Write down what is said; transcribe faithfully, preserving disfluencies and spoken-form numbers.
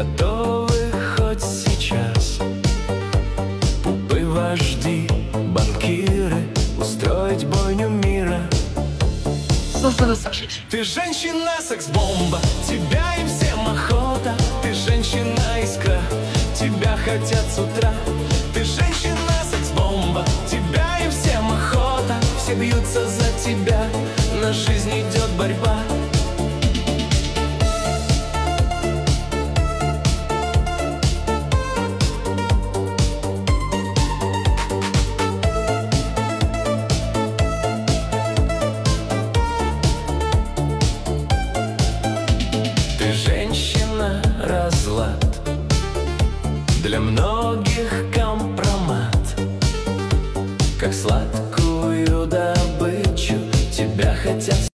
готовы хоть сейчас пупы, вожди, банкиры устроить бойню мира. Ты женщина, секс-бомба, тебя им всем охота. Ты женщина-искра, тебя хотят с утра. Ты женщина, секс-бомба, тебя им всем охота. Все бьются за тебя, на жизнь идет борьба. Женщина-разлад, для многих компромат. Как сладкую добычу тебя хотят